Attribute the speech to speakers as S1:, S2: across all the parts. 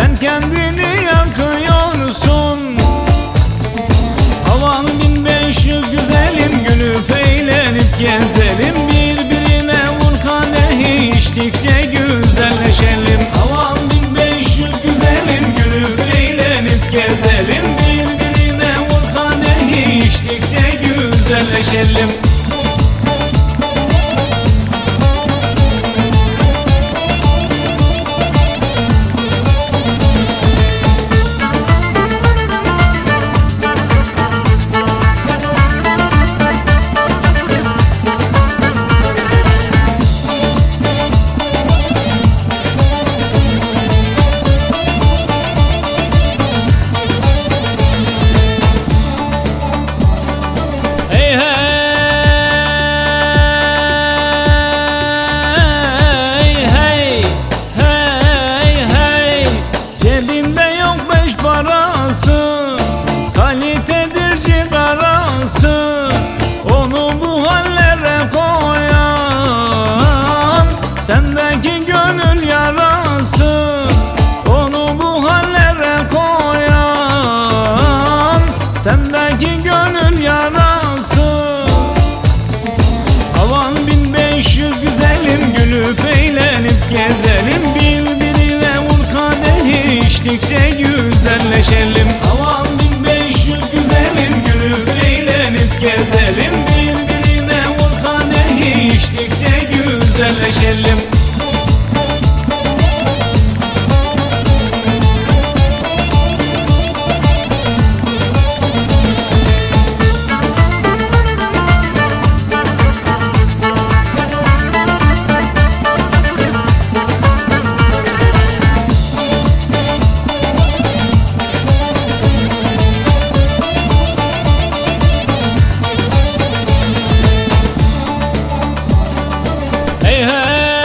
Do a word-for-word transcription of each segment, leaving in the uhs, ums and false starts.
S1: sen kendini yakıyorsun. Havan bin beş yüz güzelim, gülüp eğlenip gezelim. Birbirine vur kadehi, içtikçe güzelleşelim. Havan bin beş yüz güzelim, gülüp eğlenip gezelim. Birbirine vur kadehi, içtikçe güzelleşelim. Kalitedir cigarası, onu bu hallere koyan sendeki gönül yarası. Onu bu hallere koyan sendeki gönül yarası. Havan bin beş yüz güzelim, gülüp eğlenip gezelim. Birbirine vur kadehi, içtikçe güzelleşelim. Havan bin beş yüz güzelim, gülüp eğlenip gezelim. Birbirine vur kadehi, içtikçe güzelleşelim. Hey hey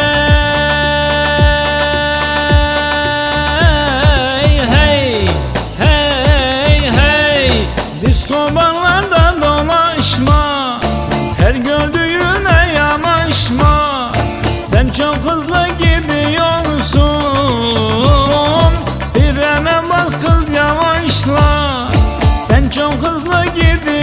S1: hey hey hey, disko barlarda dolaşma, her gördüğüne yanaşma. Sen çok hızlı gidiyorsun, frene bas kız yavaşla. Sen çok hızlı gidiyorsun,